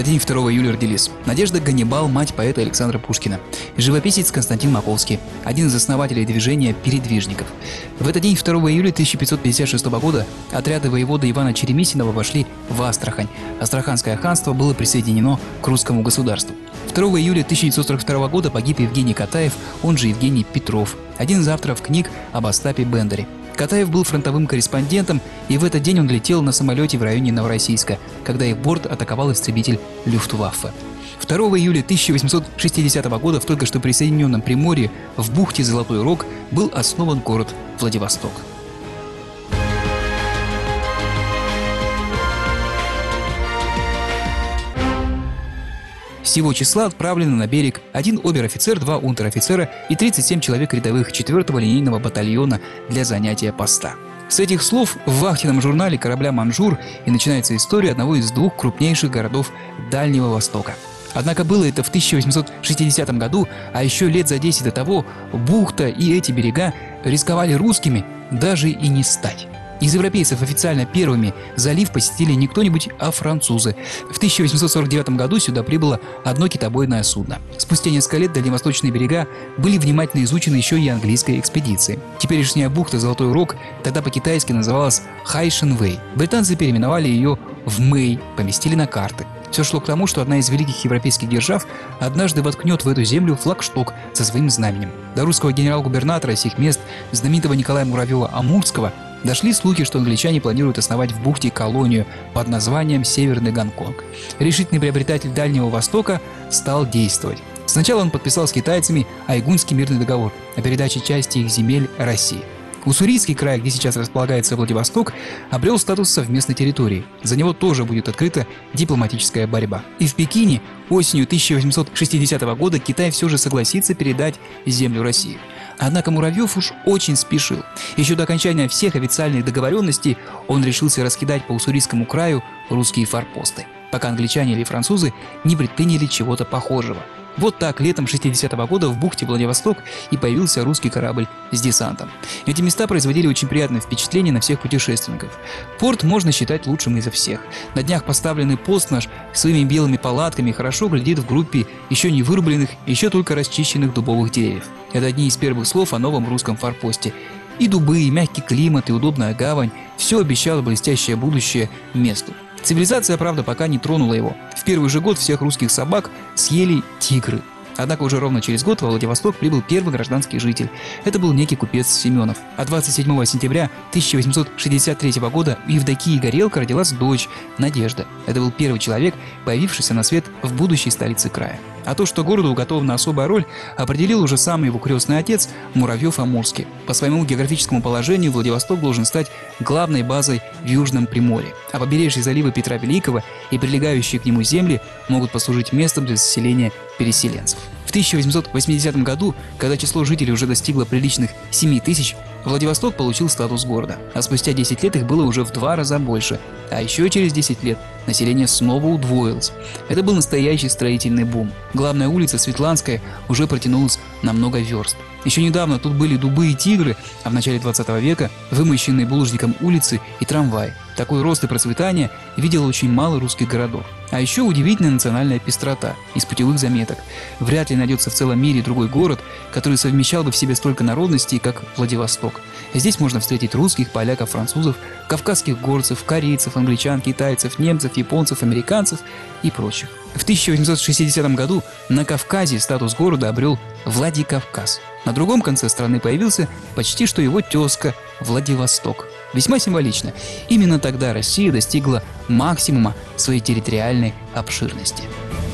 день 2 июля родились Надежда Ганнибал, мать поэта Александра Пушкина, живописец Константин Маковский, один из основателей движения передвижников. В этот день 2 июля 1556 года отряды воевода Ивана Черемисинова вошли в Астрахань. Астраханское ханство было присоединено к русскому государству. 2 июля 1942 года погиб Евгений Катаев, он же Евгений Петров, один из авторов книг об Остапе Бендере. Катаев был фронтовым корреспондентом, и в этот день он летел на самолете в районе Новороссийска, когда их борт атаковал истребитель Люфтваффе. 2 июля 1860 года в только что присоединенном Приморье в бухте Золотой Рог был основан город Владивосток. Всего числа отправлены на берег один обер-офицер, 2 унтер-офицера и 37 человек рядовых 4-го линейного батальона для занятия поста. С этих слов в вахтенном журнале корабля «Манжур» и начинается история одного из 2 крупнейших городов Дальнего Востока. Однако было это в 1860 году, а еще лет за 10 до того бухта и эти берега рисковали русскими даже и не стать. Из европейцев официально первыми залив посетили не кто-нибудь, а французы. В 1849 году сюда прибыло одно китобойное судно. Спустя несколько лет дальневосточные берега были внимательно изучены еще и английской экспедицией. Теперешняя бухта Золотой Рог тогда по-китайски называлась Хайшенвэй. Британцы переименовали ее в Мэй, поместили на карты. Все шло к тому, что одна из великих европейских держав однажды воткнет в эту землю флагшток со своим знаменем. До русского генерал-губернатора сих мест, знаменитого Николая Муравьева-Амурского, дошли слухи, что англичане планируют основать в бухте колонию под названием Северный Гонконг. Решительный приобретатель Дальнего Востока стал действовать. Сначала он подписал с китайцами Айгунский мирный договор о передаче части их земель России. Уссурийский край, где сейчас располагается Владивосток, обрел статус совместной территории. За него тоже будет открыта дипломатическая борьба. И в Пекине осенью 1860 года Китай все же согласится передать землю России. Однако Муравьев уж очень спешил. Еще до окончания всех официальных договоренностей он решился раскидать по Уссурийскому краю русские форпосты, пока англичане или французы не предприняли чего-то похожего. Вот так летом 60-го года в бухте Владивосток и появился русский корабль с десантом. Эти места производили очень приятное впечатление на всех путешественников. Порт можно считать лучшим изо всех. На днях поставленный пост наш своими белыми палатками хорошо глядит в группе еще не вырубленных, еще только расчищенных дубовых деревьев. Это одни из первых слов о новом русском форпосте. И дубы, и мягкий климат, и удобная гавань – все обещало блестящее будущее месту. Цивилизация, правда, пока не тронула его. В первый же год всех русских собак съели тигры. Однако уже ровно через год во Владивосток прибыл первый гражданский житель. Это был некий купец Семенов. А 27 сентября 1863 года у Евдокии Горелко родилась дочь Надежда. Это был первый человек, появившийся на свет в будущей столице края. А то, что городу уготована особая роль, определил уже сам его крестный отец Муравьев-Амурский. По своему географическому положению Владивосток должен стать главной базой в Южном Приморье, а побережье залива Петра Великого и прилегающие к нему земли могут послужить местом для заселения переселенцев. В 1880 году, когда число жителей уже достигло приличных 7 тысяч, Владивосток получил статус города, а спустя 10 лет их было уже в 2 раза больше, а еще через 10 лет население снова удвоилось. Это был настоящий строительный бум. Главная улица Светланская уже протянулась на много верст. Еще недавно тут были дубы и тигры, а в начале 20 века вымощенные булыжником улицы и трамваи. Такой рост и процветание видел очень мало русских городов. А еще удивительная национальная пестрота из путевых заметок. Вряд ли найдется в целом мире другой город, который совмещал бы в себе столько народностей, как Владивосток. Здесь можно встретить русских, поляков, французов, кавказских горцев, корейцев, англичан, китайцев, немцев, японцев, американцев и прочих. В 1860 году на Кавказе статус города обрел Владикавказ. На другом конце страны появился почти что его тезка Владивосток. Весьма символично. Именно тогда Россия достигла максимума своей территориальной обширности.